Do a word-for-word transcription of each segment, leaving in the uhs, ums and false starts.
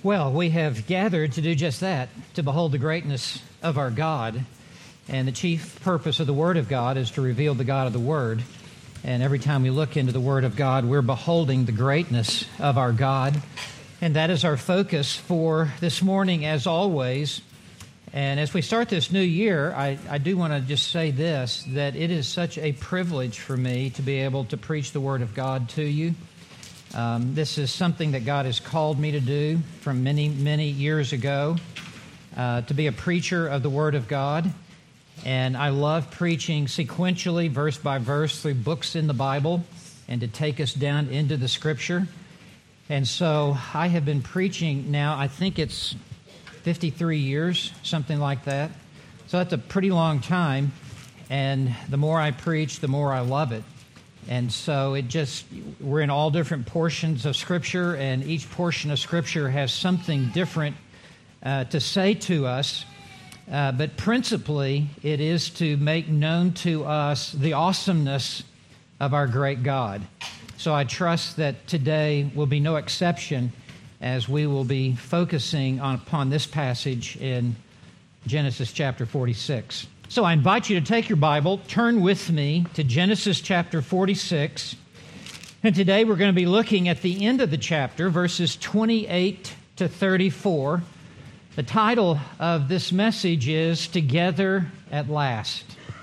Well, we have gathered to do just that, to behold the greatness of our God. And the chief purpose of the Word of God is to reveal the God of the Word. And every time we look into the Word of God, we're beholding the greatness of our God. And that is our focus for this morning, as always. And as we start this new year, I, I do want to just say this, that it is such a privilege for me to be able to preach the Word of God to you. Um, this is something that God has called me to do from many, many years ago, uh, to be a preacher of the Word of God. And I love preaching sequentially, verse by verse, through books in the Bible, and to take us down into the Scripture. And so I have been preaching now, I think it's fifty-three years, something like that. So that's a pretty long time. And the more I preach, the more I love it. And so it just, we're in all different portions of Scripture, and each portion of Scripture has something different uh, to say to us. Uh, but principally, it is to make known to us the awesomeness of our great God. So I trust that today will be no exception, as we will be focusing on, upon this passage in Genesis chapter forty-six. So I invite you to take your Bible, turn with me to Genesis chapter forty-six, and today we're going to be looking at the end of the chapter, verses twenty-eight to thirty-four. The title of this message is Together at Last.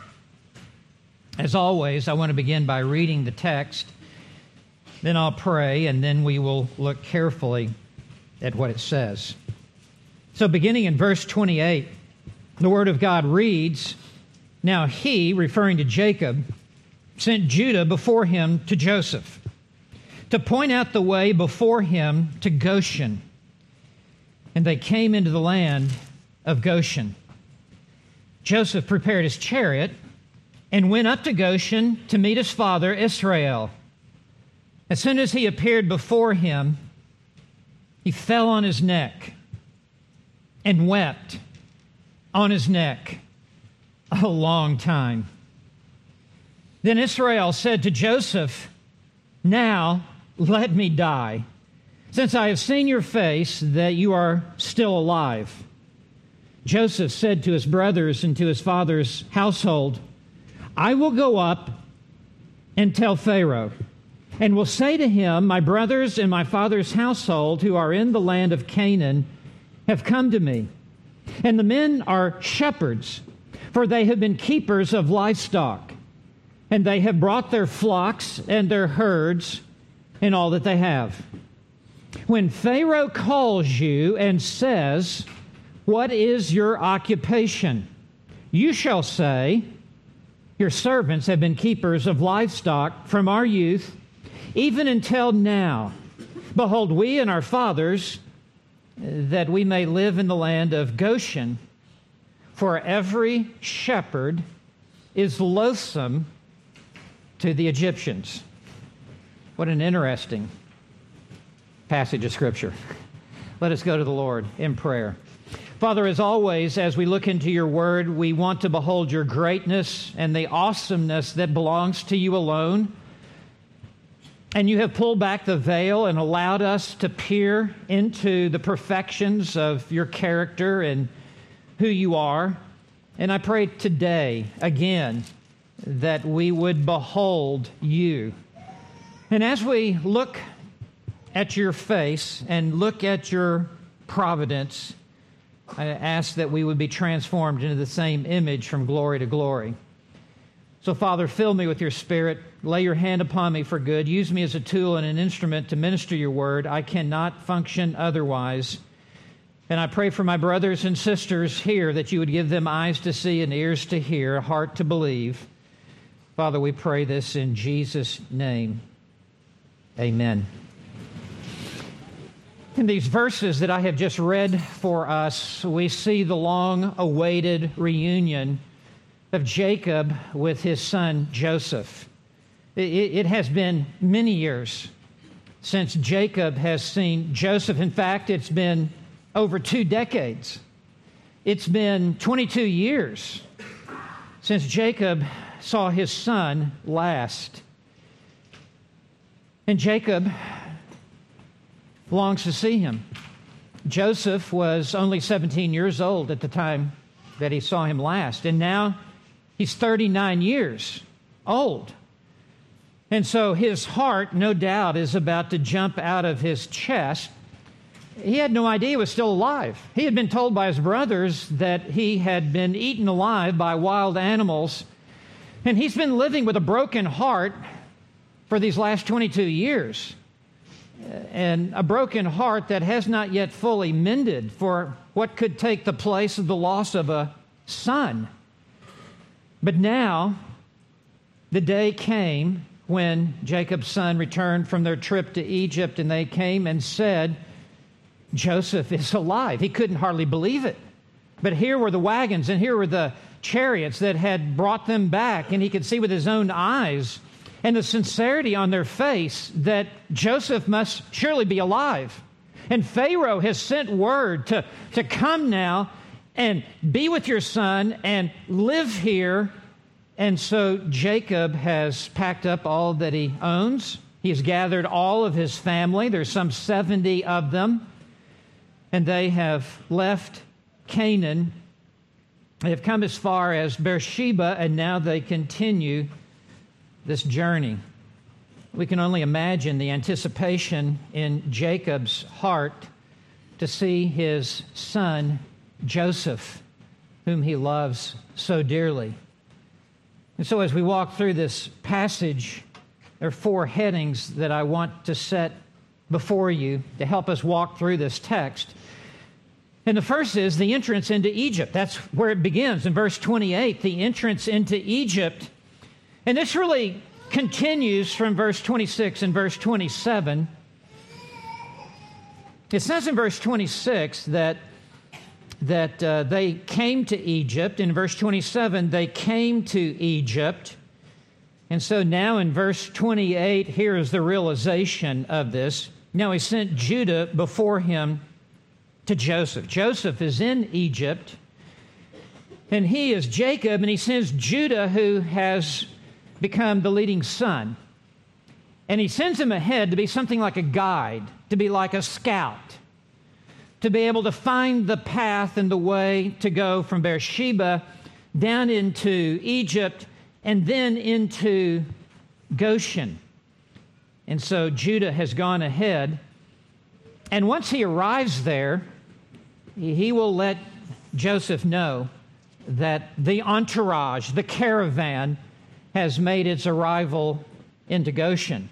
As always, I want to begin by reading the text, then I'll pray, and then we will look carefully at what it says. So beginning in verse twenty-eight, the Word of God reads, "Now he," referring to Jacob, "sent Judah before him to Joseph, to point out the way before him to Goshen. And they came into the land of Goshen. Joseph prepared his chariot and went up to Goshen to meet his father Israel. As soon as he appeared before him, he fell on his neck and wept on his neck a long time. Then Israel said to Joseph, 'Now let me die, since I have seen your face, that you are still alive.' Joseph said to his brothers and to his father's household, 'I will go up and tell Pharaoh, and will say to him, my brothers and my father's household who are in the land of Canaan have come to me. And the men are shepherds, for they have been keepers of livestock, and they have brought their flocks and their herds and all that they have. When Pharaoh calls you and says, what is your occupation? You shall say, your servants have been keepers of livestock from our youth, even until now. Behold, we and our fathers, that we may live in the land of Goshen, for every shepherd is loathsome to the Egyptians.'" What an interesting passage of Scripture. Let us go to the Lord in prayer. Father, as always, as we look into your word, we want to behold your greatness and the awesomeness that belongs to you alone. And you have pulled back the veil and allowed us to peer into the perfections of your character and who you are. And I pray today, again, that we would behold you. And as we look at your face and look at your providence, I ask that we would be transformed into the same image from glory to glory. So, Father, fill me with your Spirit. Lay your hand upon me for good. Use me as a tool and an instrument to minister your word. I cannot function otherwise. And I pray for my brothers and sisters here that you would give them eyes to see and ears to hear, a heart to believe. Father, we pray this in Jesus' name. Amen. In these verses that I have just read for us, we see the long-awaited reunion of Jacob with his son Joseph. It has been many years since Jacob has seen Joseph. In fact, it's been over two decades. It's been twenty-two years since Jacob saw his son last. And Jacob longs to see him. Joseph was only seventeen years old at the time that he saw him last, and now he's thirty-nine years old. And so his heart, no doubt, is about to jump out of his chest. He had no idea he was still alive. He had been told by his brothers that he had been eaten alive by wild animals, and he's been living with a broken heart for these last twenty-two years. And a broken heart that has not yet fully mended for what could take the place of the loss of a son. But now, the day came when Jacob's son returned from their trip to Egypt, and they came and said, Joseph is alive. He couldn't hardly believe it. But here were the wagons, and here were the chariots that had brought them back, and he could see with his own eyes and the sincerity on their face that Joseph must surely be alive. And Pharaoh has sent word to, to come now and be with your son and live here. And so Jacob has packed up all that he owns. He's gathered all of his family. There's some seventy of them. And they have left Canaan. They have come as far as Beersheba, and now they continue this journey. We can only imagine the anticipation in Jacob's heart to see his son Joseph, whom he loves so dearly. And so as we walk through this passage, there are four headings that I want to set before you to help us walk through this text. And the first is the entrance into Egypt. That's where it begins in verse twenty-eight, the entrance into Egypt. And this really continues from verse twenty-six and verse twenty-seven. It says in verse twenty-six that, that uh, they came to Egypt. In verse twenty-seven, they came to Egypt. And so now in verse twenty-eight, here is the realization of this. Now he sent Judah before him to Joseph. Joseph is in Egypt, and he is Jacob, and he sends Judah, who has become the leading son. And he sends him ahead to be something like a guide, to be like a scout, to be able to find the path and the way to go from Beersheba down into Egypt and then into Goshen. And so Judah has gone ahead. And once he arrives there, he will let Joseph know that the entourage, the caravan, has made its arrival into Goshen.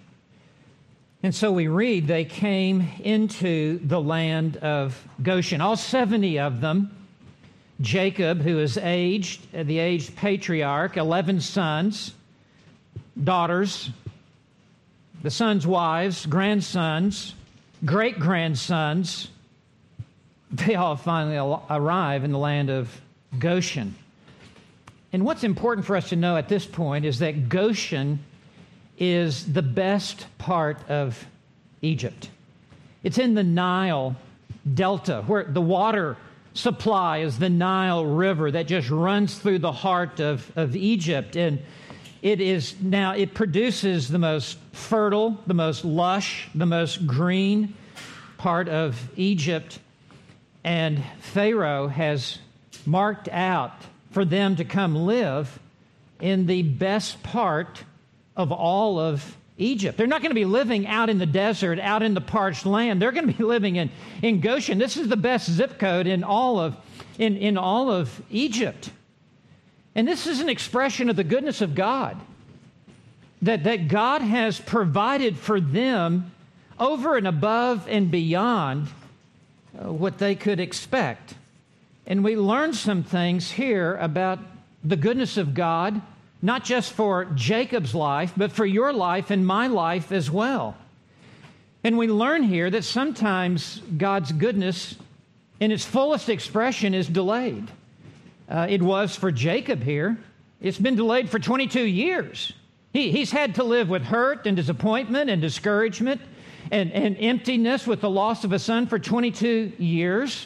And so we read they came into the land of Goshen. All seventy of them. Jacob, who is aged, the aged patriarch, eleven sons, daughters, the sons' wives, grandsons, great-grandsons, they all finally arrive in the land of Goshen. And what's important for us to know at this point is that Goshen is the best part of Egypt. It's in the Nile Delta, where the water supply is the Nile River that just runs through the heart of, of Egypt. And it is now, it produces the most fertile, the most lush, the most green part of Egypt. And Pharaoh has marked out for them to come live in the best part of all of Egypt. They're not going to be living out in the desert, out in the parched land. They're going to be living in, in Goshen. This is the best zip code in all of in, in all of Egypt. And this is an expression of the goodness of God. That, that God has provided for them over and above and beyond uh, what they could expect. And we learn some things here about the goodness of God, not just for Jacob's life, but for your life and my life as well. And we learn here that sometimes God's goodness in its fullest expression is delayed. Uh, it was for Jacob here. It's been delayed for twenty-two years. He, he's had to live with hurt and disappointment and discouragement and, and emptiness with the loss of a son for twenty-two years.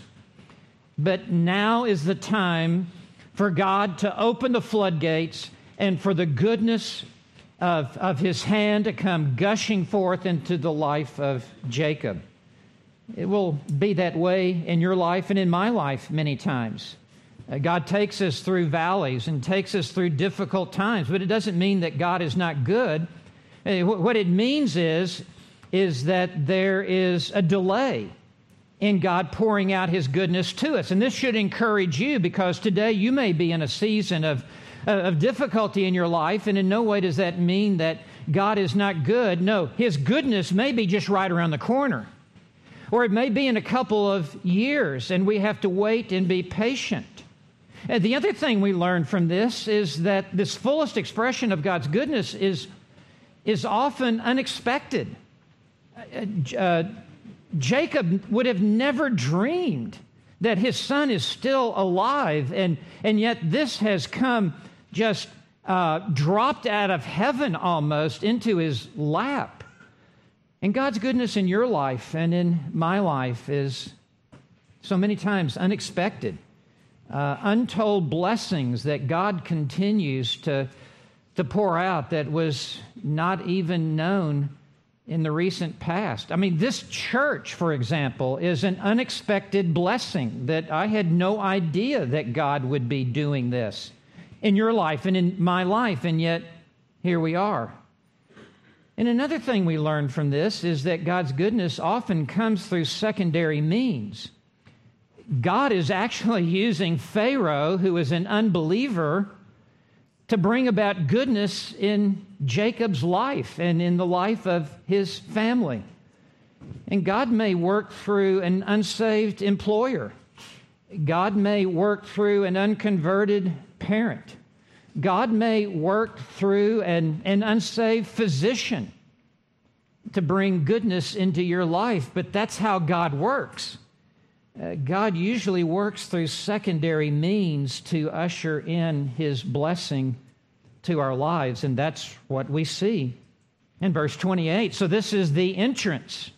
But now is the time for God to open the floodgates and for the goodness of, of his hand to come gushing forth into the life of Jacob. It will be that way in your life and in my life many times. Uh, God takes us through valleys and takes us through difficult times, but it doesn't mean that God is not good. Uh, what it means is, is that there is a delay in God pouring out His goodness to us. And this should encourage you, because today you may be in a season of, of difficulty in your life, and in no way does that mean that God is not good. No, His goodness may be just right around the corner, or it may be in a couple of years, and we have to wait and be patient. And the other thing we learn from this is that this fullest expression of God's goodness is, is often unexpected. Uh, uh, Jacob would have never dreamed that his son is still alive, and, and yet this has come just uh, dropped out of heaven almost into his lap. And God's goodness in your life and in my life is so many times unexpected. Uh, untold blessings that God continues to, to pour out that was not even known in the recent past. I mean, this church, for example, is an unexpected blessing that I had no idea that God would be doing this in your life and in my life, and yet here we are. And another thing we learn from this is that God's goodness often comes through secondary means. God is actually using Pharaoh, who is an unbeliever, to bring about goodness in Jacob's life and in the life of his family. And God may work through an unsaved employer. God may work through an unconverted parent. God may work through an, an unsaved physician to bring goodness into your life, but that's how God works. Uh, God usually works through secondary means to usher in His blessing to our lives, and that's what we see in verse twenty-eight. So this is the entrance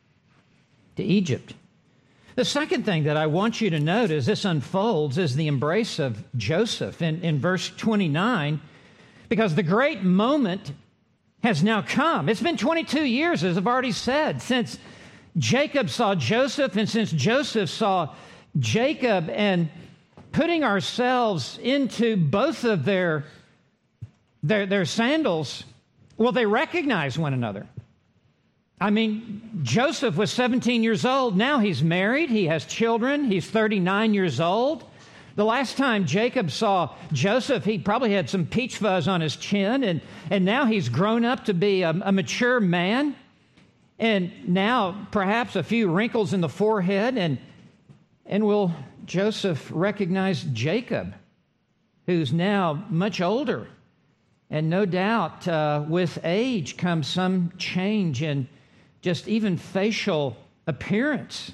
to Egypt. The second thing that I want you to note as this unfolds is the embrace of Joseph in, in verse twenty-nine, because the great moment has now come. It's been twenty-two years, as I've already said, since Jacob saw Joseph, and since Joseph saw Jacob, and putting ourselves into both of their, their, their sandals, well, they recognize one another. I mean, Joseph was seventeen years old. Now he's married. He has children. He's thirty-nine years old. The last time Jacob saw Joseph, he probably had some peach fuzz on his chin, and, and now he's grown up to be a, a mature man. And now perhaps a few wrinkles in the forehead, and, and will Joseph recognize Jacob, who's now much older? And no doubt uh, with age comes some change in just even facial appearance.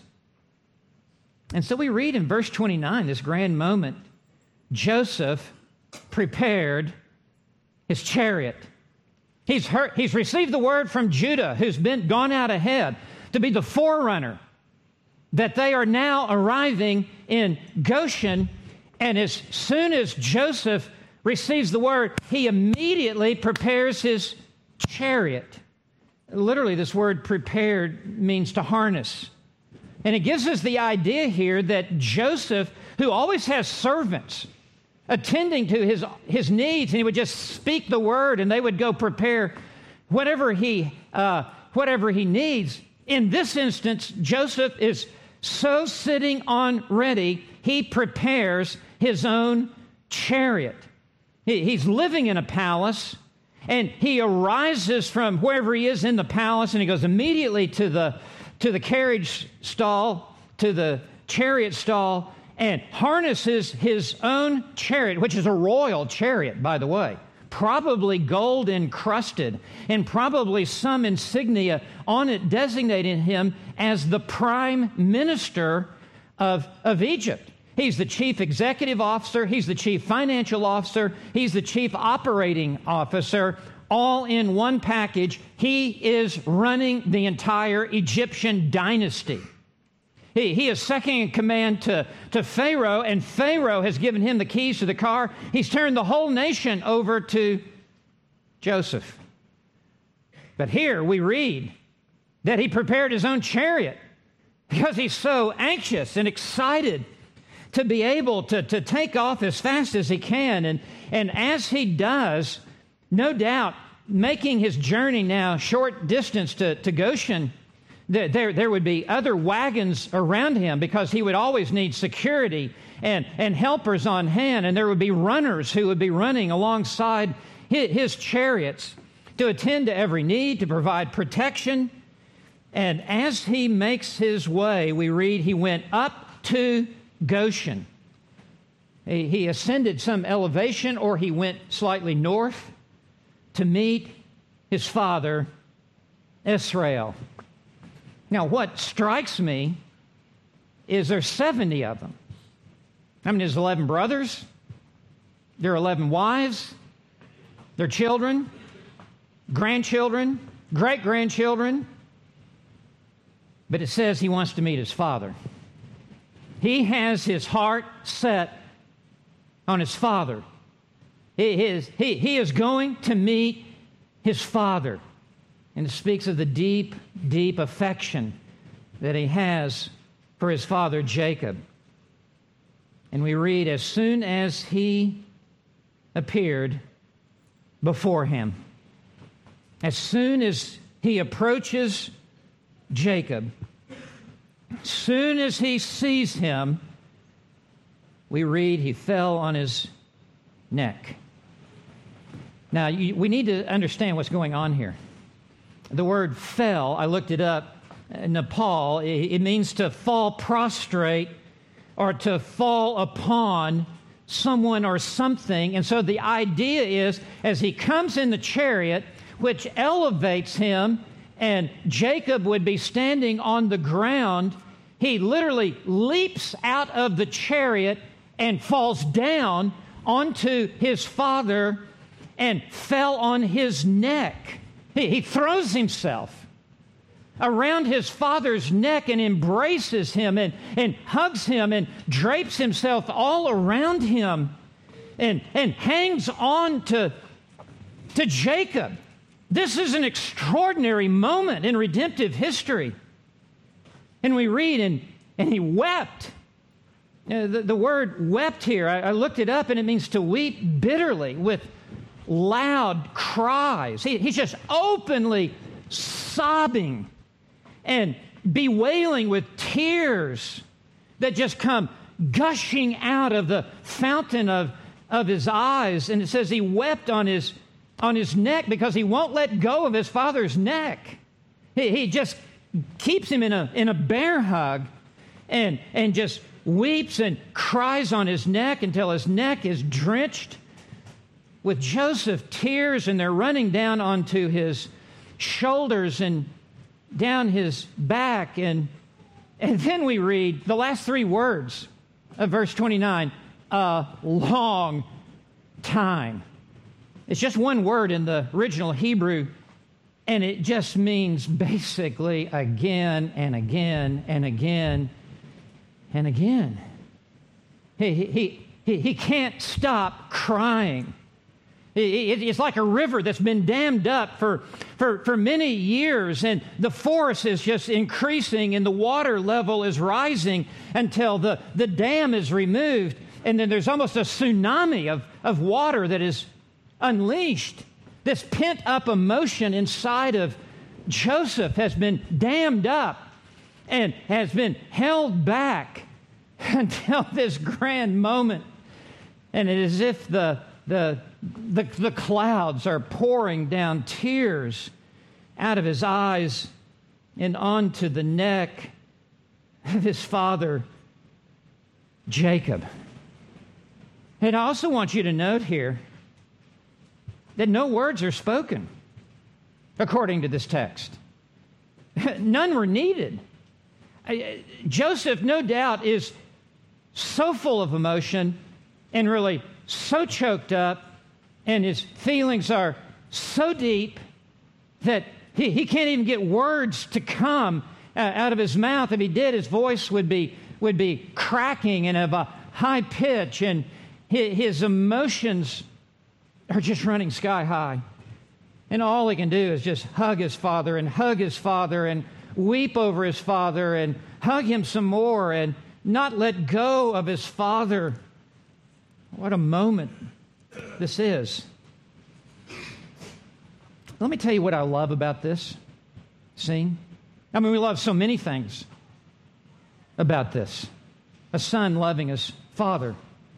And so we read in verse twenty-nine, this grand moment, Joseph prepared his chariot. He's heard, he's received the word from Judah, who's been gone out ahead to be the forerunner, that they are now arriving in Goshen. And as soon as Joseph receives the word, he immediately prepares his chariot. Literally, this word prepared means to harness. And it gives us the idea here that Joseph, who always has servants attending to his, his needs, and he would just speak the word, and they would go prepare whatever he, uh, whatever he needs. In this instance, Joseph is so sitting on ready, he prepares his own chariot. He, he's living in a palace, and he arises from wherever he is in the palace, and he goes immediately to the, to the carriage stall, to the chariot stall, and harnesses his own chariot, which is a royal chariot, by the way, probably gold encrusted, and probably some insignia on it designating him as the prime minister of, of Egypt. He's the chief executive officer, he's the chief financial officer, he's the chief operating officer, all in one package. He is running the entire Egyptian dynasty. He, he is second in command to, to Pharaoh, and Pharaoh has given him the keys to the car. He's turned the whole nation over to Joseph. But here we read that he prepared his own chariot. because he's so anxious and excited to be able to, to take off as fast as he can. And, and as he does, no doubt, making his journey now short distance to, to Goshen, there, there, there would be other wagons around him because he would always need security and, and helpers on hand. And there would be runners who would be running alongside his, his chariots to attend to every need, to provide protection. And as he makes his way, we read he went up to Goshen. He, he ascended some elevation, or he went slightly north to meet his father, Israel. Now, what strikes me is there's seventy of them. I mean, there's eleven brothers, there are eleven wives, their children, grandchildren, great-grandchildren. But it says he wants to meet his father. He has his heart set on his father. He is, he, he is going to meet his father. And it speaks of the deep, deep affection that he has for his father Jacob. And we read, as soon as he appeared before him, as soon as he approaches Jacob, as soon as he sees him, we read he fell on his neck. Now, you, we need to understand what's going on here. The word fell, I looked it up, in Nepal, it, it means to fall prostrate or to fall upon someone or something. And so the idea is, as he comes in the chariot, which elevates him, and Jacob would be standing on the ground, he literally leaps out of the chariot and falls down onto his father and fell on his neck. He, he throws himself around his father's neck and embraces him and, and hugs him and drapes himself all around him and, and hangs on to, to Jacob. This is an extraordinary moment in redemptive history. And we read, and, and he wept. You know, the, the word wept here, I, I looked it up, and it means to weep bitterly with loud cries. He, he's just openly sobbing and bewailing with tears that just come gushing out of the fountain of, of his eyes. And it says he wept on his on his neck because he won't let go of his father's neck. He, he just keeps him in a, in a bear hug and, and just weeps and cries on his neck until his neck is drenched with Joseph's tears, and they're running down onto his shoulders and down his back. And, and then we read the last three words of verse twenty-nine, a long time. It's just one word in the original Hebrew, and it just means basically again and again and again and again. He, he, he, he can't stop crying. It's like a river that's been dammed up for, for, for many years, and the force is just increasing, and the water level is rising until the, the dam is removed, and then there's almost a tsunami of, of water that is unleashed. This pent-up emotion inside of Joseph has been dammed up and has been held back until this grand moment. And it is as if the, the, the, the clouds are pouring down tears out of his eyes and onto the neck of his father, Jacob. And I also want you to note here that no words are spoken according to this text. None were needed. Joseph, no doubt, is so full of emotion and really so choked up, and his feelings are so deep that he, he can't even get words to come uh, out of his mouth. If he did, his voice would be, would be cracking and of a high pitch, and his, his emotions are just running sky high. And all he can do is just hug his father and hug his father and weep over his father and hug him some more and not let go of his father. What a moment this is. Let me tell you what I love about this scene. I mean, we love so many things about this. A son loving his father.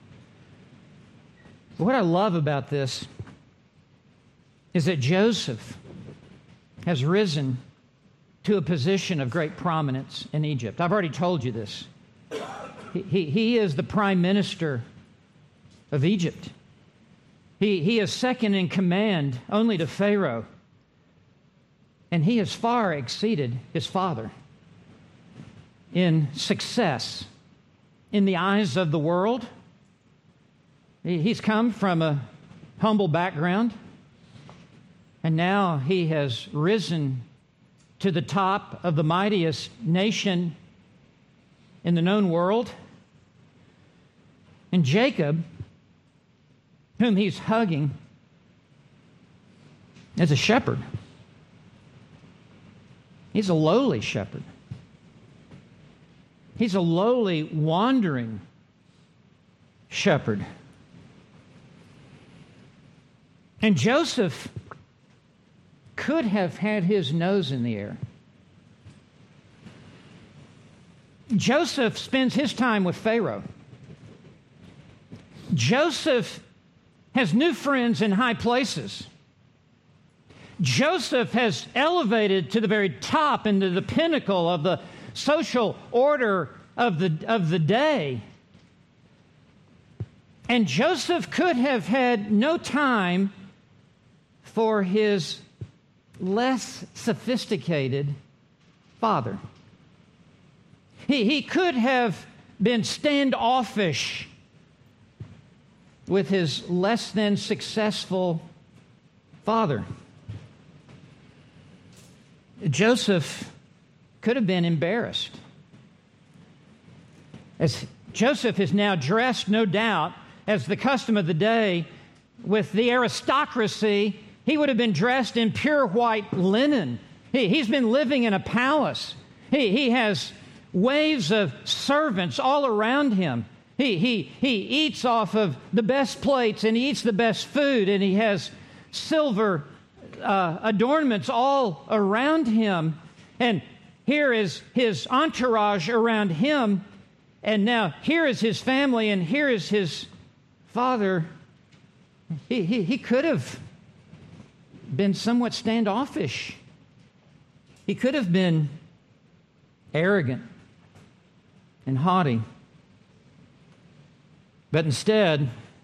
But what I love about this is that Joseph has risen to a position of great prominence in Egypt. I've already told you this. He, he, he is the prime minister of Egypt. He, he is second in command only to Pharaoh. And he has far exceeded his father in success in the eyes of the world. He, he's come from a humble background, and now he has risen to the top of the mightiest nation in the known world. And Jacob, whom he's hugging, is a shepherd. He's a lowly shepherd. He's a lowly, wandering shepherd. And Joseph could have had his nose in the air. Joseph spends his time with Pharaoh. Joseph has new friends in high places. Joseph has elevated to the very top and to the pinnacle of the social order of the, of the day. And Joseph could have had no time for his less sophisticated father. He, he could have been standoffish with his less than successful father. Joseph could have been embarrassed. As Joseph is now dressed, no doubt, as the custom of the day, with the aristocracy, he would have been dressed in pure white linen. He, he's been living in a palace. He, he has waves of servants all around him. He, he, he eats off of the best plates, and he eats the best food, and he has silver uh, adornments all around him. And here is his entourage around him, and now here is his family, and here is his father. He, he, he could have been somewhat standoffish. He could have been arrogant and haughty. But instead,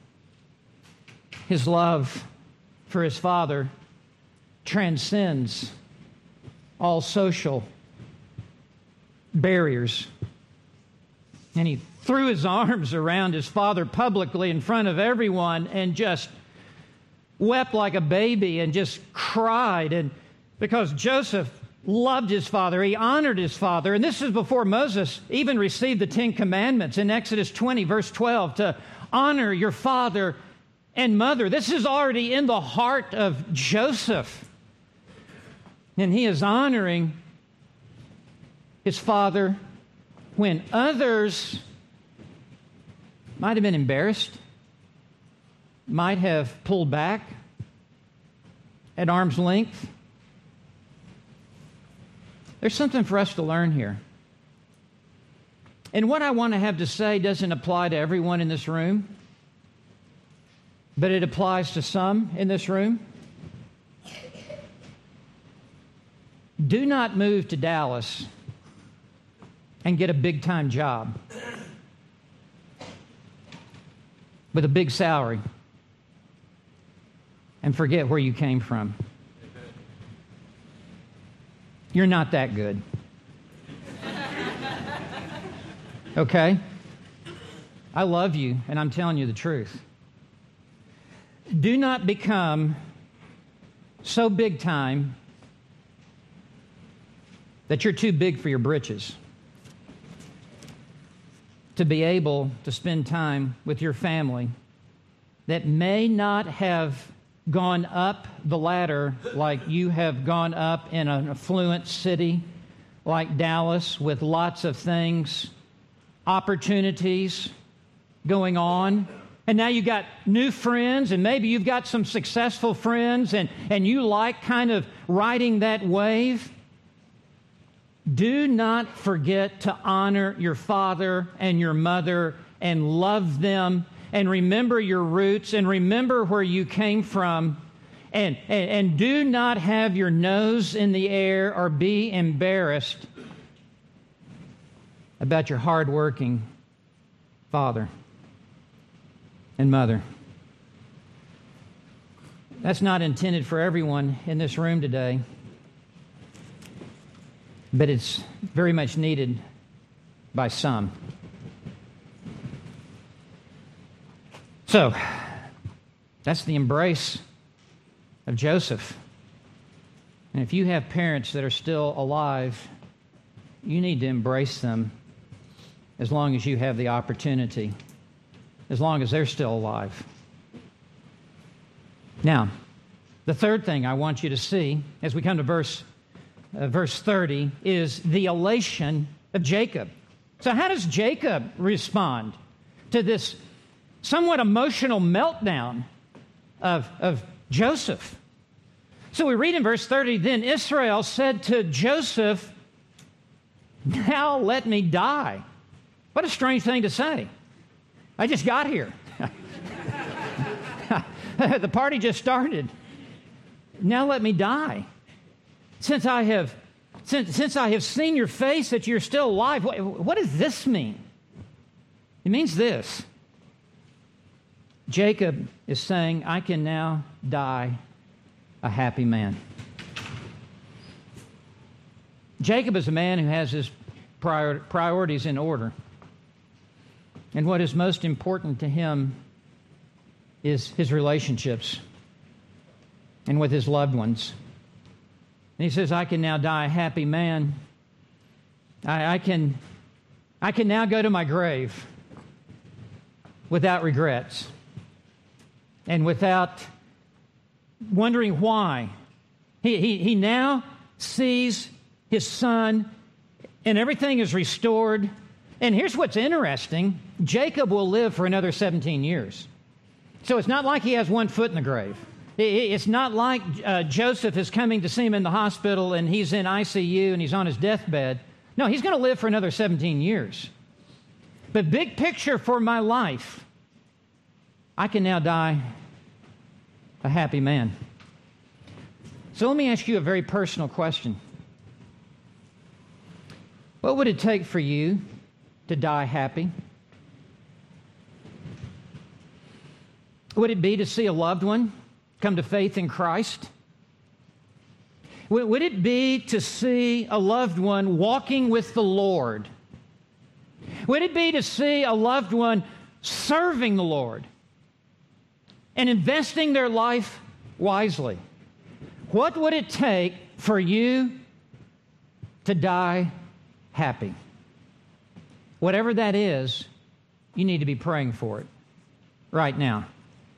his love for his father transcends all social barriers. And he threw his arms around his father publicly in front of everyone and just wept like a baby and just cried. And because Joseph loved his father, he honored his father. And this is before Moses even received the Ten Commandments in Exodus twenty, verse twelve, to honor your father and mother. This is already in the heart of Joseph. And he is honoring his father when others might have been embarrassed, might have pulled back at arm's length. There's something for us to learn here. And what I want to have to say doesn't apply to everyone in this room, but it applies to some in this room. Do not move to Dallas and get a big-time job with a big salary and forget where you came from. You're not that good. Okay? I love you, and I'm telling you the truth. Do not become so big time that you're too big for your britches to be able to spend time with your family that may not have gone up the ladder like you have gone up in an affluent city like Dallas with lots of things, opportunities going on. And now you've got new friends, and maybe you've got some successful friends, and, and you like kind of riding that wave. Do not forget to honor your father and your mother and love them and remember your roots and remember where you came from. And, and, and do not have your nose in the air or be embarrassed about your hardworking father and mother. That's not intended for everyone in this room today, but it's very much needed by some. So, that's the embrace of Joseph. And if you have parents that are still alive, you need to embrace them as long as you have the opportunity, as long as they're still alive. Now, the third thing I want you to see as we come to verse, uh, verse thirty is the elation of Jacob. So how does Jacob respond to this somewhat emotional meltdown of, of Joseph? So we read in verse thirty, then Israel said to Joseph, now let me die. What a strange thing to say. I just got here. The party just started. Now let me die. Since I have, since, since I have seen your face that you're still alive, what, what does this mean? It means this. Jacob is saying, I can now die a happy man. Jacob is a man who has his prior, priorities in order. And what is most important to him is his relationships and with his loved ones. And he says, I can now die a happy man. I, I can, I can now go to my grave without regrets and without wondering why. He, he, he now sees his son and everything is restored. And here's what's interesting. Jacob will live for another seventeen years. So it's not like he has one foot in the grave. It's not like uh, Joseph is coming to see him in the hospital and he's in I C U and he's on his deathbed. No, he's going to live for another seventeen years. But big picture for my life, I can now die a happy man. So let me ask you a very personal question. What would it take for you to die happy? Would it be to see a loved one come to faith in Christ? Would it be to see a loved one walking with the Lord? Would it be to see a loved one serving the Lord and investing their life wisely? What would it take for you to die happy? Whatever that is, you need to be praying for it right now.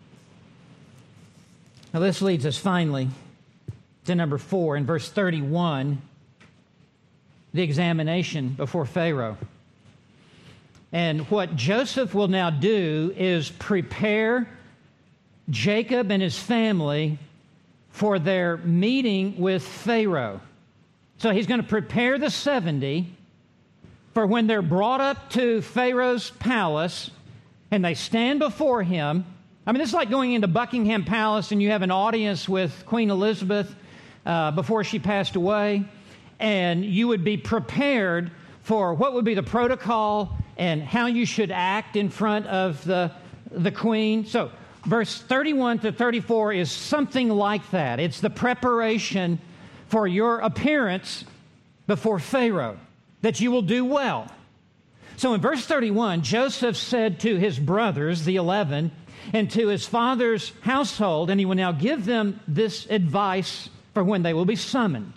Now, this leads us finally to number four in verse thirty-one, the examination before Pharaoh. And what Joseph will now do is prepare Jacob and his family for their meeting with Pharaoh. So he's going to prepare the seventy for when they're brought up to Pharaoh's palace and they stand before him. I mean, this is like going into Buckingham Palace and you have an audience with Queen Elizabeth uh, before she passed away, and you would be prepared for what would be the protocol and how you should act in front of the, the Queen. So verse thirty-one to thirty-four is something like that. It's the preparation for your appearance before Pharaoh, that you will do well. So in verse thirty-one, Joseph said to his brothers, the eleven, and to his father's household, and he will now give them this advice for when they will be summoned.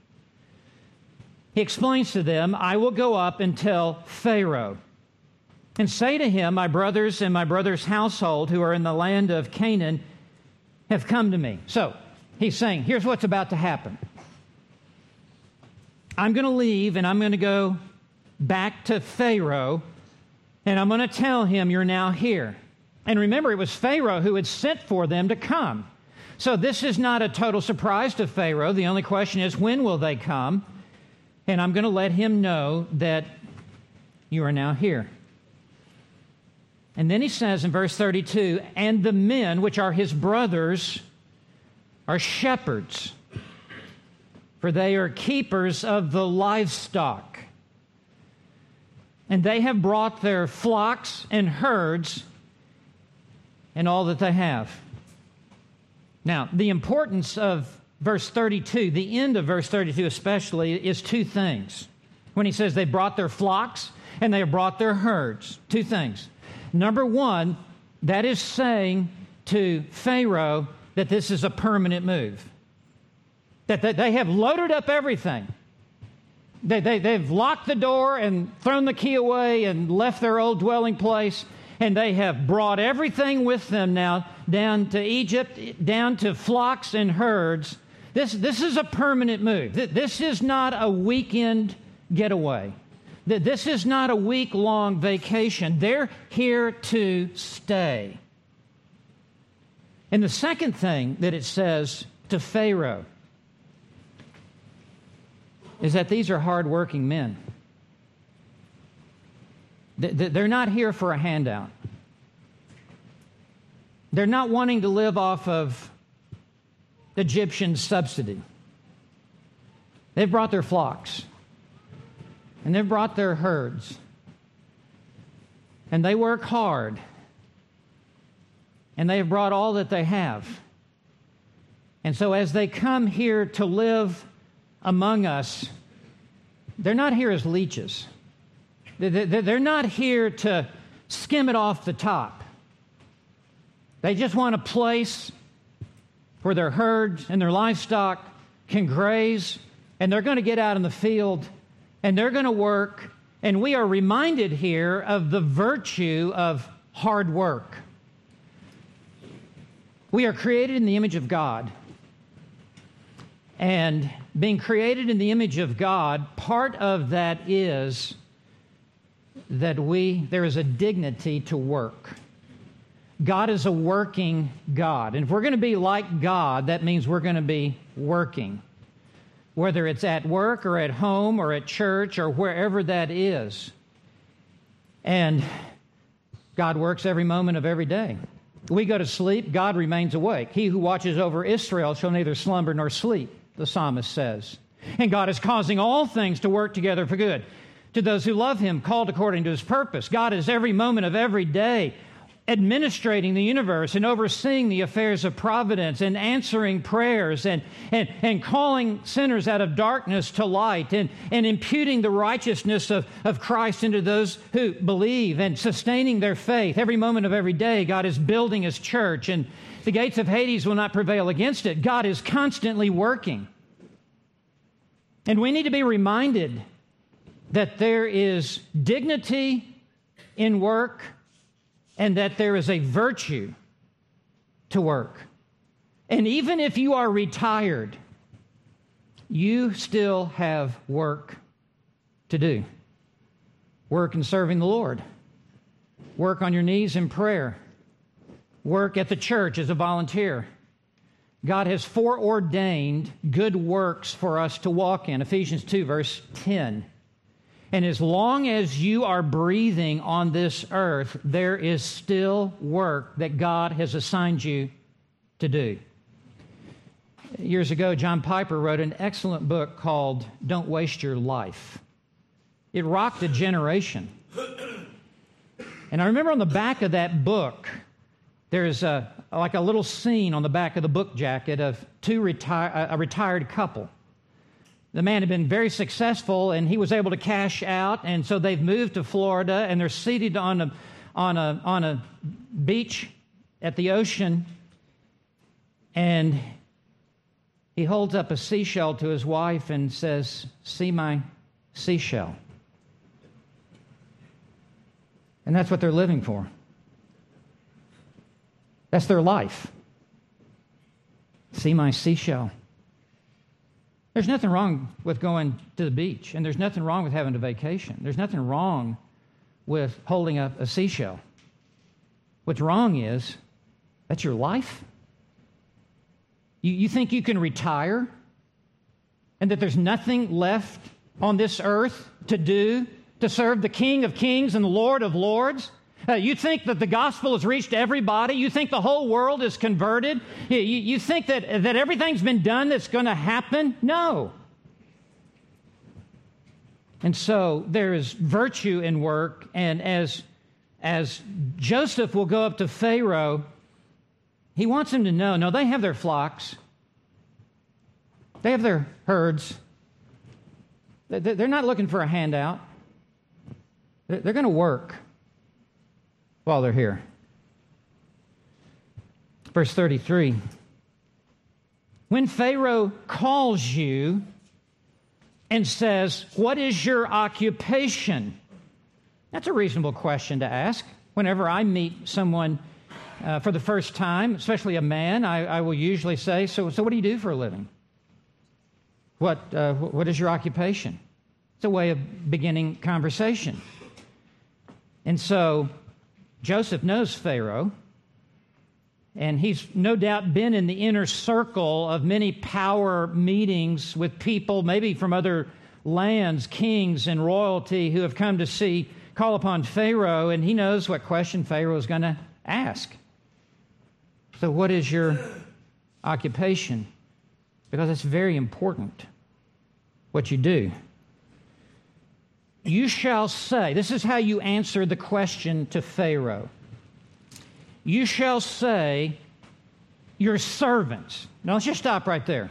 He explains to them, I will go up and tell Pharaoh and say to him, my brothers and my brother's household who are in the land of Canaan have come to me. So he's saying, here's what's about to happen. I'm going to leave and I'm going to go back to Pharaoh, and I'm going to tell him you're now here. And remember, it was Pharaoh who had sent for them to come. So this is not a total surprise to Pharaoh. The only question is, when will they come? And I'm going to let him know that you are now here. And then he says in verse thirty-two, and the men, which are his brothers, are shepherds, for they are keepers of the livestock. And they have brought their flocks and herds and all that they have. Now, the importance of verse thirty-two, the end of verse thirty-two especially, is two things. When he says they brought their flocks and they have brought their herds. Two things. Number one, that is saying to Pharaoh that this is a permanent move. That they have loaded up everything. They, they, they've locked the door and thrown the key away and left their old dwelling place. And they have brought everything with them now down to Egypt, down to flocks and herds. This, this is a permanent move. This is not a weekend getaway. This is not a week-long vacation. They're here to stay. And the second thing that it says to Pharaoh is that these are hard-working men. They're not here for a handout. They're not wanting to live off of Egyptian subsidy. They've brought their flocks, and they've brought their herds, and they work hard, and they have brought all that they have. And so as they come here to live among us, they're not here as leeches. They're not here to skim it off the top. They just want a place where their herds and their livestock can graze, and they're going to get out in the field, and they're going to work. And we are reminded here of the virtue of hard work. We are created in the image of God. And being created in the image of God, part of that is that we, there is a dignity to work. God is a working God. And if we're going to be like God, that means we're going to be working. Whether it's at work or at home or at church or wherever that is. And God works every moment of every day. We go to sleep, God remains awake. He who watches over Israel shall neither slumber nor sleep, the psalmist says. And God is causing all things to work together for good to those who love Him, called according to His purpose. God is every moment of every day administrating the universe and overseeing the affairs of providence and answering prayers and, and, and calling sinners out of darkness to light and, and imputing the righteousness of, of Christ into those who believe and sustaining their faith. Every moment of every day, God is building His church, and the gates of Hades will not prevail against it. God is constantly working. And we need to be reminded that there is dignity in work, and that there is a virtue to work. And even if you are retired, you still have work to do. Work in serving the Lord. Work on your knees in prayer. Work at the church as a volunteer. God has foreordained good works for us to walk in. Ephesians two, verse ten. And as long as you are breathing on this earth, there is still work that God has assigned you to do. Years ago, John Piper wrote an excellent book called Don't Waste Your Life. It rocked a generation. And I remember on the back of that book, there's a, like a little scene on the back of the book jacket of two reti- a retired couple. The man had been very successful, and he was able to cash out, and so they've moved to Florida, and they're seated on a, on a, on a beach at the ocean, and he holds up a seashell to his wife and says, "See my seashell." And that's what they're living for. That's their life. See my seashell. There's nothing wrong with going to the beach, and there's nothing wrong with having a vacation. There's nothing wrong with holding up a seashell. What's wrong is, that's your life? You, you think you can retire and that there's nothing left on this earth to do to serve the King of Kings and the Lord of Lords? Uh, you think that the gospel has reached everybody? You think the whole world is converted? You, you, you think that, that everything's been done that's going to happen? No. And so there is virtue in work, and as, as Joseph will go up to Pharaoh, he wants him to know, no, they have their flocks. They have their herds. They're not looking for a handout. They're going to work while they're here. Verse thirty-three. When Pharaoh calls you and says, what is your occupation? That's a reasonable question to ask. Whenever I meet someone uh, for the first time, especially a man, I, I will usually say, so, so what do you do for a living? What, uh, what is your occupation? It's a way of beginning conversation. And so Joseph knows Pharaoh, and he's no doubt been in the inner circle of many power meetings with people, maybe from other lands, kings and royalty, who have come to see, call upon Pharaoh, and he knows what question Pharaoh is going to ask. So what is your occupation? Because it's very important what you do. You shall say, this is how you answer the question to Pharaoh. You shall say, your servants. Now let's just stop right there.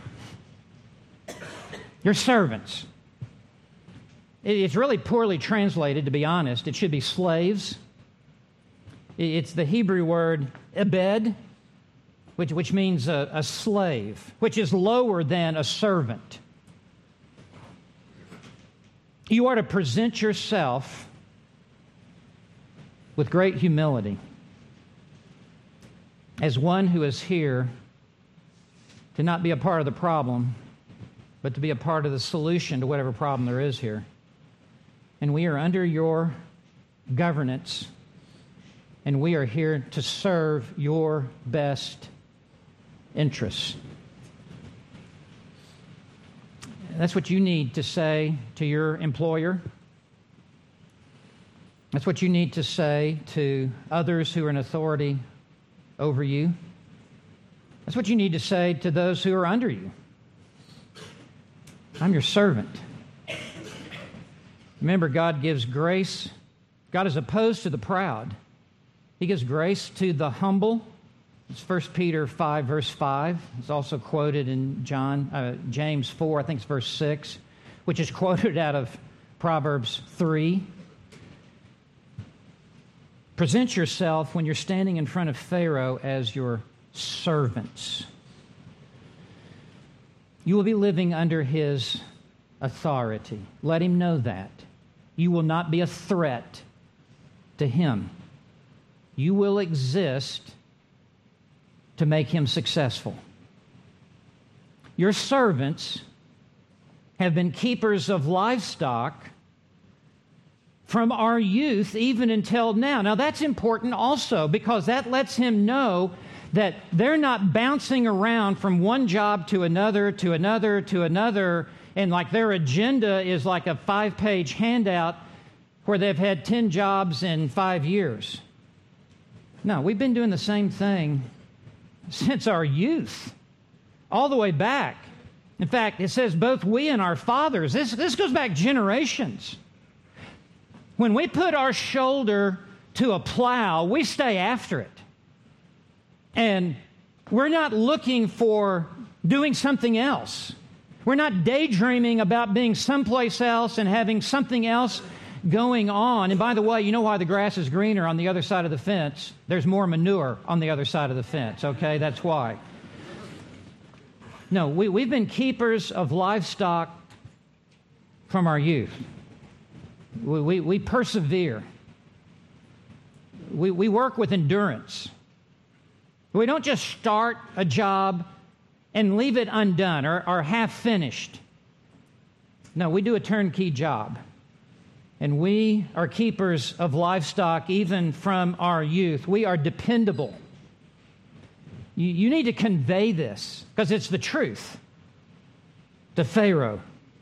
Your servants. It's really poorly translated, to be honest. It should be slaves. It's the Hebrew word ebed, which, which means a, a slave, which is lower than a servant. You are to present yourself with great humility as one who is here to not be a part of the problem, but to be a part of the solution to whatever problem there is here. And we are under your governance, and we are here to serve your best interests. That's what you need to say to your employer. That's what you need to say to others who are in authority over you. That's what you need to say to those who are under you. I'm your servant. Remember, God gives grace. God is opposed to the proud. He gives grace to the humble. It's First Peter five, verse five. It's also quoted in John, uh, James four, I think it's verse six, which is quoted out of Proverbs three. Present yourself when you're standing in front of Pharaoh as your servants. You will be living under his authority. Let him know that. You will not be a threat to him. You will exist to make him successful. Your servants have been keepers of livestock from our youth even until now. Now that's important also, because that lets him know that they're not bouncing around from one job to another, to another, to another, and like their agenda is like a five-page handout where they've had ten jobs in five years. No, we've been doing the same thing since our youth, all the way back. In fact, it says both we and our fathers. This, this goes back generations. When we put our shoulder to a plow, we stay after it. And we're not looking for doing something else. We're not daydreaming about being someplace else and having something else going on. And by the way, you know why the grass is greener on the other side of the fence? There's more manure on the other side of the fence, okay? That's why. No, we, we've been keepers of livestock from our youth. We, we, we persevere. We, we work with endurance. We don't just start a job and leave it undone or, or half finished. No, we do a turnkey job. And we are keepers of livestock even from our youth. We are dependable. You, you need to convey this because it's the truth to Pharaoh.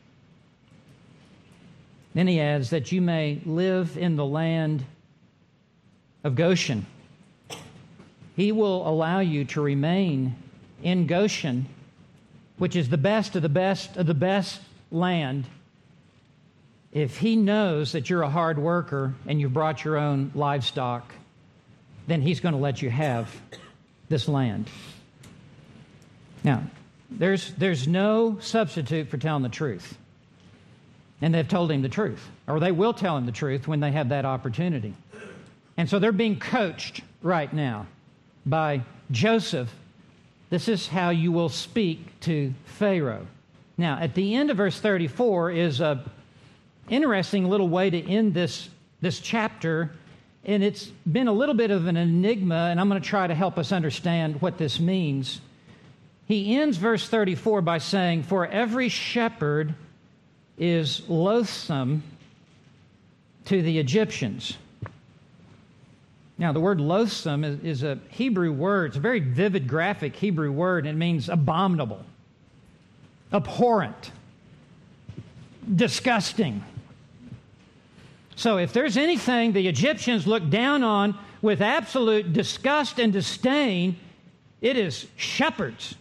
Then he adds that you may live in the land of Goshen. He will allow you to remain in Goshen, which is the best of the best of the best land, if he knows that you're a hard worker and you've brought your own livestock, then he's going to let you have this land. Now, there's, there's no substitute for telling the truth. And they've told him the truth, or they will tell him the truth when they have that opportunity. And so they're being coached right now by Joseph. This is how you will speak to Pharaoh. Now, at the end of verse thirty-four is a interesting little way to end this, this chapter, and it's been a little bit of an enigma, and I'm going to try to help us understand what this means. He ends verse thirty-four by saying, "For every shepherd is loathsome to the Egyptians." Now, the word loathsome is, is a Hebrew word. It's a very vivid, graphic Hebrew word, and it means abominable, abhorrent, disgusting. So if there's anything the Egyptians look down on with absolute disgust and disdain, it is shepherds.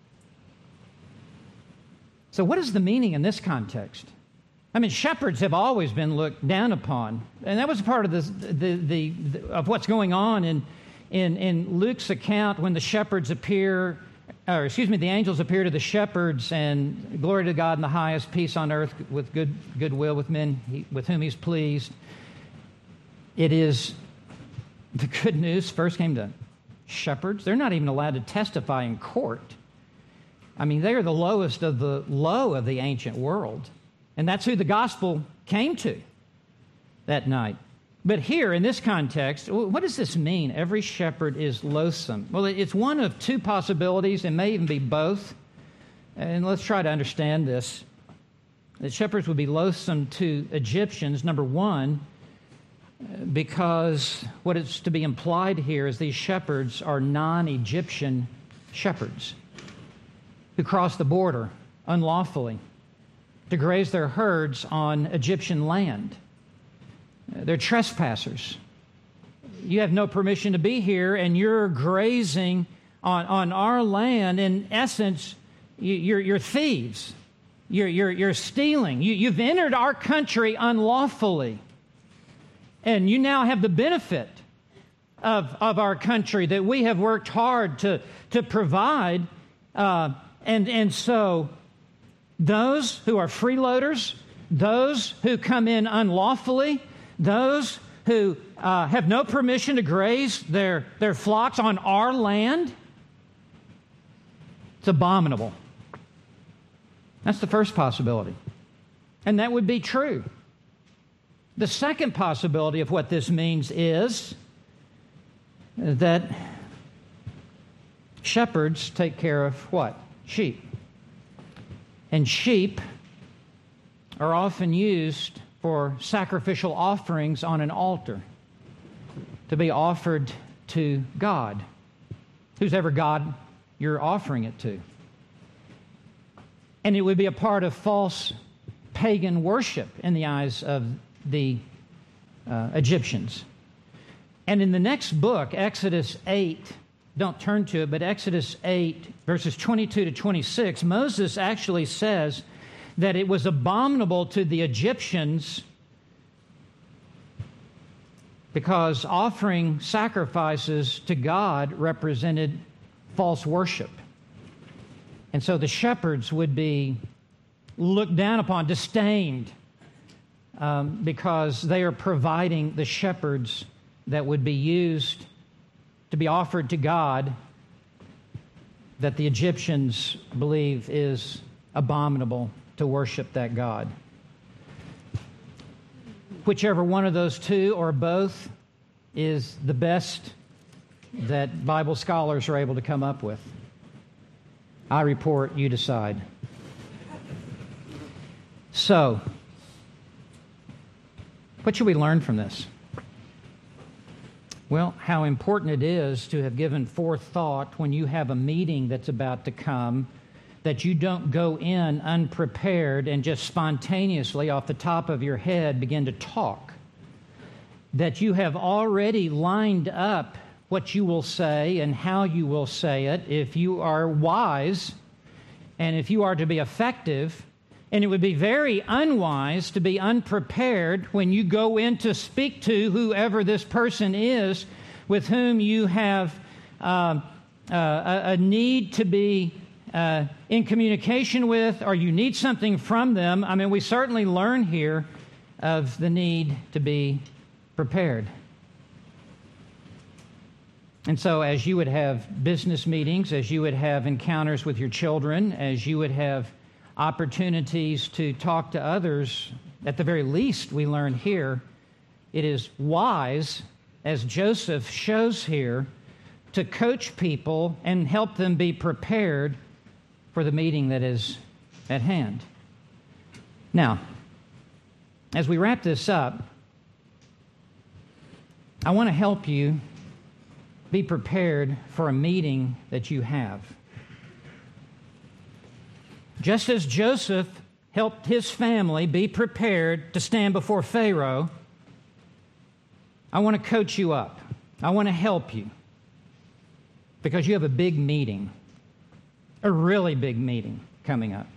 So what is the meaning in this context? I mean, shepherds have always been looked down upon, and that was part of the, the, the, the of what's going on in, in in Luke's account when the shepherds appear, or excuse me, the angels appear to the shepherds, and glory to God in the highest, peace on earth with good goodwill with men he, with whom He's pleased. It is the good news first came to shepherds. They're not even allowed to testify in court. I mean, they are the lowest of the low of the ancient world. And that's who the gospel came to that night. But here, in this context, what does this mean? Every shepherd is loathsome. Well, it's one of two possibilities. It may even be both. And let's try to understand this. The shepherds would be loathsome to Egyptians, number one, because what is to be implied here is these shepherds are non-Egyptian shepherds who cross the border unlawfully to graze their herds on Egyptian land. They're trespassers. You have no permission to be here, and you're grazing on, on our land. In essence, you, you're, you're thieves. You're, you're, you're stealing. You, you've entered our country unlawfully, and you now have the benefit of, of our country that we have worked hard to, to provide. Uh, and, and so those who are freeloaders, those who come in unlawfully, those who uh, have no permission to graze their, their flocks on our land, it's abominable. That's the first possibility. And that would be true. The second possibility of what this means is that shepherds take care of what? Sheep. And sheep are often used for sacrificial offerings on an altar to be offered to God, who's ever God you're offering it to. And it would be a part of false pagan worship in the eyes of the uh, Egyptians. And in the next book, Exodus eight, don't turn to it, but Exodus eight, verses twenty-two to twenty-six, Moses actually says that it was abominable to the Egyptians because offering sacrifices to God represented false worship. And so the shepherds would be looked down upon, disdained, um, because they are providing the shepherds that would be used to be offered to God that the Egyptians believe is abominable to worship that God. Whichever one of those two or both is the best that Bible scholars are able to come up with. I report, you decide. So, what should we learn from this? Well, how important it is to have given forethought when you have a meeting that's about to come, that you don't go in unprepared and just spontaneously off the top of your head begin to talk. That you have already lined up what you will say and how you will say it if you are wise and if you are to be effective. And it would be very unwise to be unprepared when you go in to speak to whoever this person is with whom you have uh, uh, a, a need to be uh, in communication with, or you need something from them. I mean, we certainly learn here of the need to be prepared. And so as you would have business meetings, as you would have encounters with your children, as you would have opportunities to talk to others, at the very least we learn here, it is wise, as Joseph shows here, to coach people and help them be prepared for the meeting that is at hand. Now, as we wrap this up, I want to help you be prepared for a meeting that you have. Just as Joseph helped his family be prepared to stand before Pharaoh, I want to coach you up. I want to help you because you have a big meeting, a really big meeting coming up,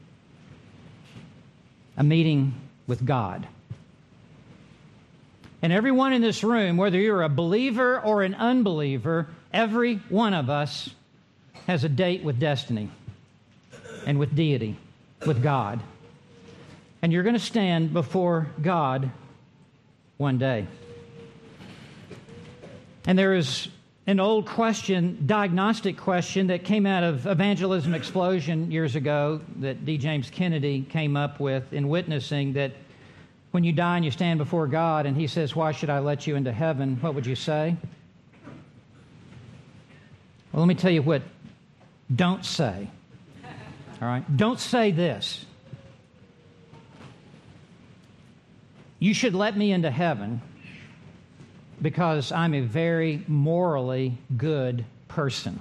a meeting with God. And everyone in this room, whether you're a believer or an unbeliever, every one of us has a date with destiny and with deity, with God. And you're going to stand before God one day. And there is an old question, diagnostic question, that came out of Evangelism Explosion years ago that D. James Kennedy came up with in witnessing, that when you die and you stand before God and He says, "Why should I let you into heaven?" What would you say? Well, let me tell you what don't say. All right? Don't say this. You should let me into heaven because I'm a very morally good person.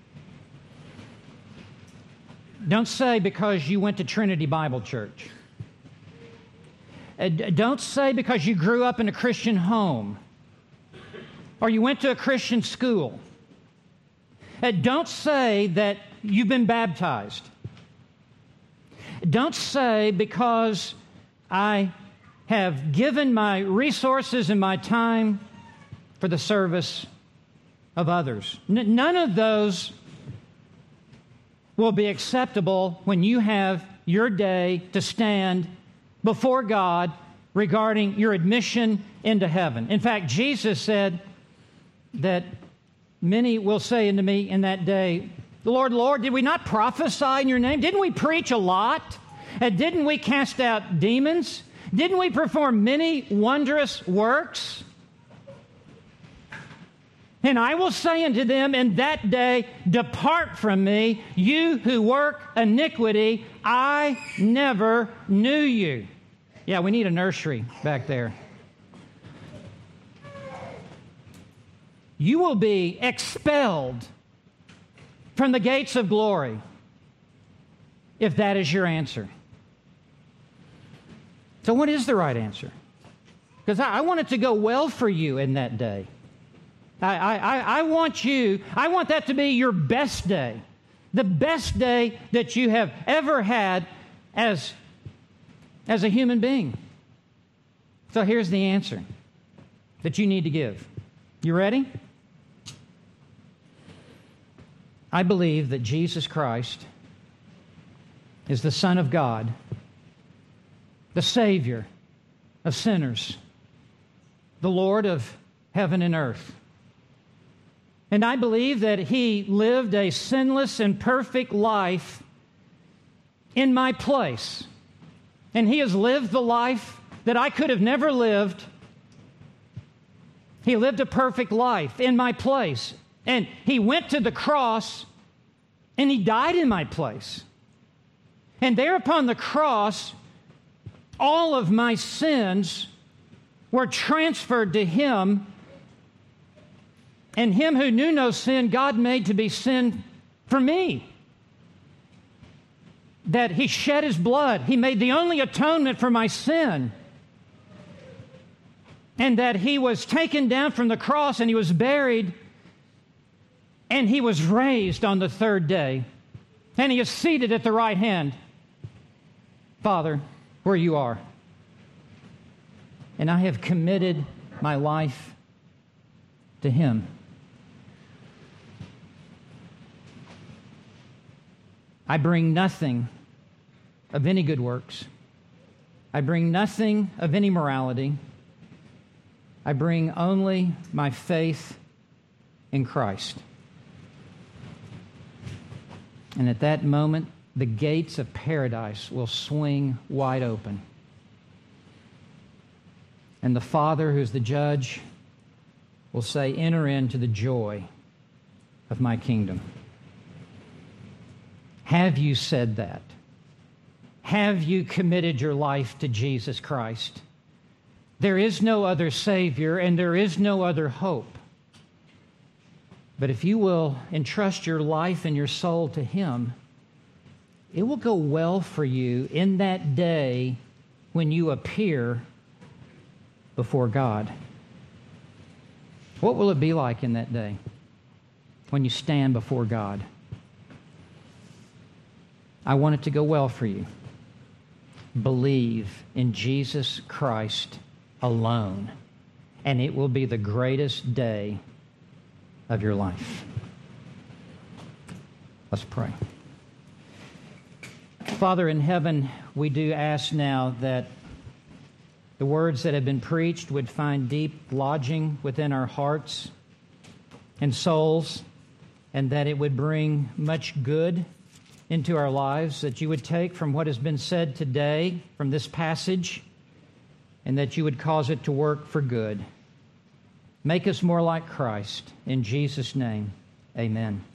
Don't say because you went to Trinity Bible Church. Uh, don't say because you grew up in a Christian home or you went to a Christian school. Uh, don't say that you've been baptized. Don't say because I have given my resources and my time for the service of others. N- none of those will be acceptable when you have your day to stand before God regarding your admission into heaven. In fact, Jesus said that many will say unto me in that day, "Lord, Lord, did we not prophesy in your name? Didn't we preach a lot? And didn't we cast out demons? Didn't we perform many wondrous works?" And I will say unto them in that day, "Depart from me, you who work iniquity, I never knew you." Yeah, we need a nursery back there. You will be expelled from the gates of glory if that is your answer. So what is the right answer? Because I, I want it to go well for you in that day. I, I, I want you, I want that to be your best day. The best day that you have ever had as, as a human being. So here's the answer that you need to give. You ready? I believe that Jesus Christ is the Son of God, the Savior of sinners, the Lord of heaven and earth. And I believe that He lived a sinless and perfect life in my place. And He has lived the life that I could have never lived. He lived a perfect life in my place. And He went to the cross and He died in my place. And there upon the cross, all of my sins were transferred to Him, and Him who knew no sin, God made to be sin for me. That He shed His blood. He made the only atonement for my sin. And that He was taken down from the cross and He was buried and He was raised on the third day. And He is seated at the right hand, Father, where You are. And I have committed my life to Him. I bring nothing of any good works. I bring nothing of any morality. I bring only my faith in Christ. And at that moment, the gates of paradise will swing wide open. And the Father, who's the judge, will say, "Enter into the joy of my kingdom." Have you said that? Have you committed your life to Jesus Christ? There is no other Savior and there is no other hope. But if you will entrust your life and your soul to Him, it will go well for you in that day when you appear before God. What will it be like in that day when you stand before God? I want it to go well for you. Believe in Jesus Christ alone, and it will be the greatest day of your life. Let's pray. Father in heaven, we do ask now that the words that have been preached would find deep lodging within our hearts and souls, and that it would bring much good into our lives, that you would take from what has been said today, from this passage, and that you would cause it to work for good. Make us more like Christ. In Jesus' name, amen.